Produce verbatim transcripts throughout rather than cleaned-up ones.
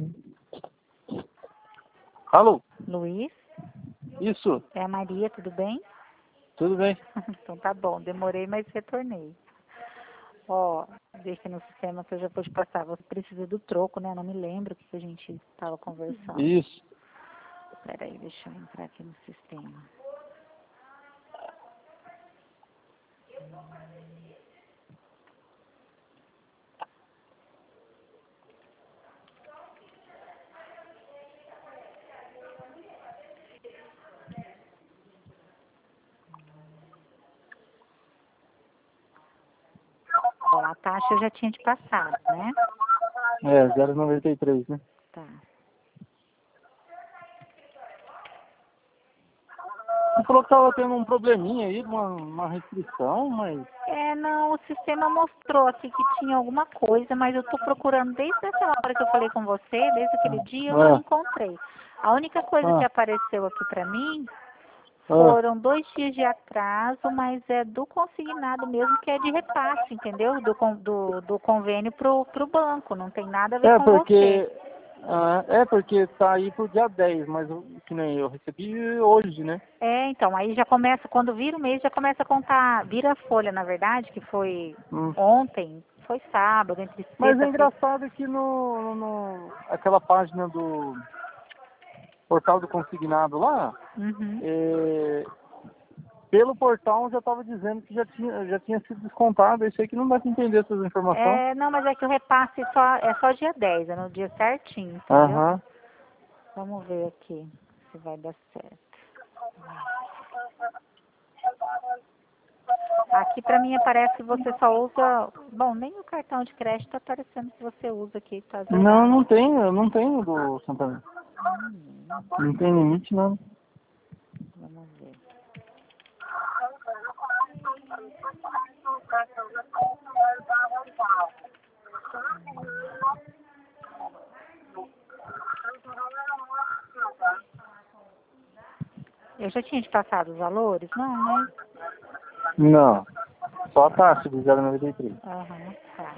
Alô? Luiz? Isso. É a Maria, tudo bem? Tudo bem? Então tá bom, demorei, mas retornei. Ó, deixa no sistema que eu já vou te passar. Você precisa do troco, né? Eu não me lembro o que a gente estava conversando. Isso. Peraí, deixa eu entrar aqui no sistema. Ó, a taxa eu já tinha te passado, né? É, zero vírgula noventa e três, né? Tá. Você falou que tava tendo um probleminha aí, uma, uma restrição, mas... É, não, o sistema mostrou aqui que tinha alguma coisa, mas eu tô procurando desde aquela hora que eu falei com você, desde aquele dia eu não Ah, encontrei. A única coisa que ah, apareceu aqui pra mim ah. foram dois dias de atraso, mas é do consignado mesmo, que é de repasse, entendeu? Do, con- do, do convênio pro, pro banco, não tem nada a ver É com você. porque... Ah, é porque tá aí pro dia dez, mas eu- que nem eu recebi hoje, né? É, então, aí já começa, quando vira o mês, já começa a contar, vira a folha, na verdade, que foi Hum. ontem, foi sábado, entre Mas é sexta-feira. engraçado que no, no... aquela página do portal do consignado lá, Uhum. é, pelo portal já estava dizendo que já tinha, já tinha sido descontado. Isso aí que não dá para entender essas informações. É, não, mas é que o repasse só, é só dia dez, é no dia certinho, entendeu? Aham. Vamos ver aqui se vai dar certo. Aqui pra mim aparece que você só usa, bom, nem o cartão de crédito tá aparecendo que você usa aqui, tá Não, zerado. não tenho, eu não tenho do Santander. Hum, Não tem limite, não. vamos ver. Eu já tinha te passado os valores? Não, né? Não. Só a taxa de zero vírgula noventa e três. Aham, tá.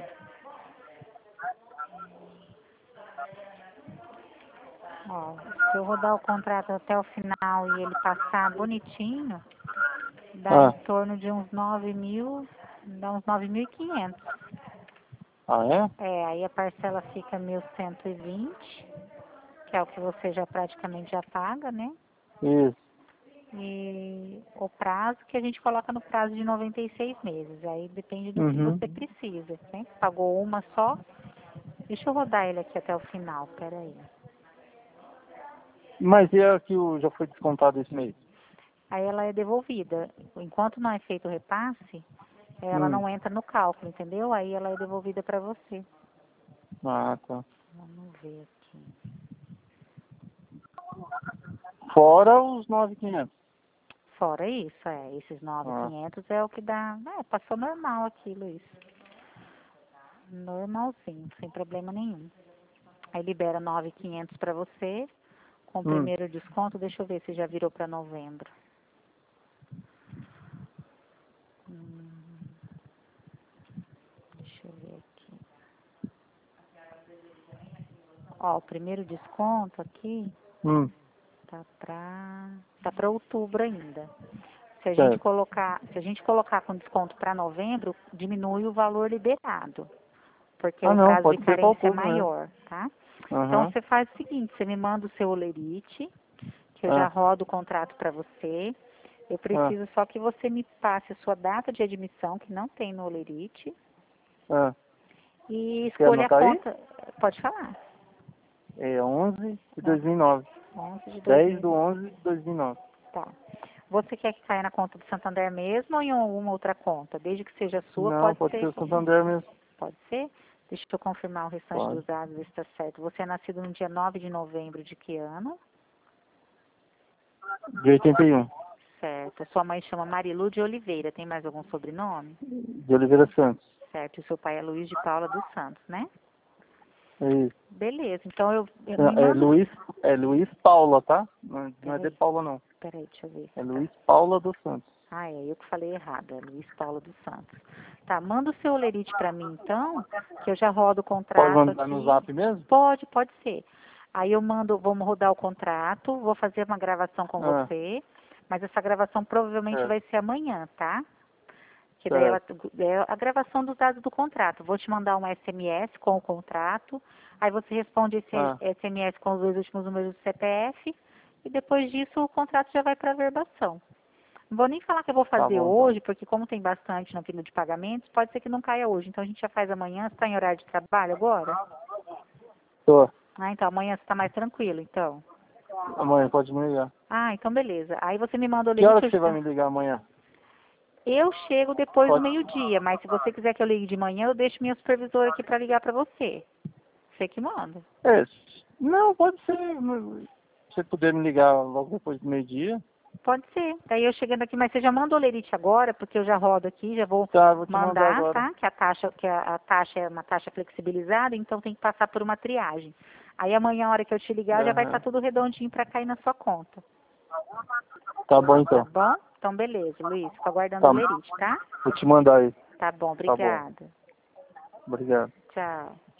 Ó, se eu rodar o contrato até o final e ele passar bonitinho, dá em Ah, torno de uns nove mil, dá uns nove mil e quinhentos. ah é? É, aí a parcela fica mil cento e vinte, que é o que você já praticamente já paga, né? Isso. E o prazo que a gente coloca no prazo de noventa e seis meses. Aí depende do que Uhum. você precisa, né? Pagou uma só. Deixa eu rodar ele aqui até o final, peraí. Mas e a que o- já foi descontado esse mês? Aí ela é devolvida. Enquanto não é feito o repasse, ela Hum. não entra no cálculo, entendeu? Aí ela é devolvida para você. Ah, tá. Vamos ver aqui. Fora os nove mil e quinhentos. Fora isso, é, esses nove mil e Ah. quinhentos é o que dá. É, passou normal aqui, Luiz. Normalzinho, sem problema nenhum. Aí libera nove mil e quinhentos para você. Com o Hum. primeiro desconto, deixa eu ver se já virou para novembro. Hum, deixa eu ver aqui. Ó, o primeiro desconto aqui Hum. tá para tá para outubro ainda. Se a gente Certo. colocar, se a gente colocar com desconto para novembro, diminui o valor liberado, porque Ah, o não, prazo de pode ser para carência é outubro mesmo. maior, tá? Então Aham. você faz o seguinte, você me manda o seu olerite, que eu já Ah, rodo o contrato para você. Eu ah, preciso só que você me passe a sua data de admissão, que não tem no olerite, ah. e Quer escolha a anotar aí? conta. Pode falar. É onze de Ah, dois mil e nove. onze de dez de dois mil. onze de dois mil e nove. Tá. Você quer que caia na conta do Santander mesmo ou em alguma outra conta? Desde que seja sua, Não, pode pode ser. ser o Santander mesmo. Pode ser? Deixa eu confirmar o restante Pode. dos dados, ver se está certo. Você é nascido no dia nove de novembro de que ano? De oitenta e um. Certo. A sua mãe chama Marilu de Oliveira. Tem mais algum sobrenome? De Oliveira Santos. Certo. E seu pai é Luiz de Paula dos Santos, né? É isso. Beleza. Então eu, eu me É, é mando. Luiz, é Luiz Paula, tá? Não, não é de Peraí. Paula, não. Peraí, deixa eu ver. É Luiz Paula dos Santos. Ah, é, eu que falei errado, é Luiz Paulo dos Santos. Tá, manda o seu olerite para mim, então, que eu já rodo o contrato Pode mandar aqui. no zap mesmo? Pode, pode ser. Aí eu mando, vamos rodar o contrato, vou fazer uma gravação com Ah, você, mas essa gravação provavelmente é, vai ser amanhã, tá? Que daí ela, certo. é a gravação dos dados do contrato. Vou te mandar um S M S com o contrato, aí você responde esse Ah, S M S com os dois últimos números do C P F, e depois disso o contrato já vai para a verbação. Não vou nem falar que eu vou tá fazer bom então. hoje, porque como tem bastante na fila de pagamentos, pode ser que não caia hoje. Então a gente já faz amanhã. Você está em horário de trabalho agora? Tô. Ah, então amanhã você está mais tranquilo, então. Amanhã pode me ligar. Ah, então beleza. Aí você me manda o Que hora limite. que você vai Eu, me ligar amanhã? eu chego depois do Pode. meio-dia, mas se você quiser que eu ligue de manhã, eu deixo minha supervisora aqui para ligar para você. Você que manda. É, não, pode ser. Se você puder me ligar logo depois do meio-dia. Pode ser. Daí eu chegando aqui, mas você já manda o lerite agora, porque eu já rodo aqui, já vou Tá, vou te mandar mandar, agora. tá? Que a taxa, que a, a taxa é uma taxa flexibilizada, então tem que passar por uma triagem. Aí amanhã, a hora que eu te ligar, já vai estar Aham. tudo redondinho para cair na sua conta. Tá bom Tá então. bom? Então beleza, Luiz. Fico aguardando Tá. o lerite, tá? Vou te mandar aí. Tá bom, Tá bom. obrigada. Obrigado. Tchau.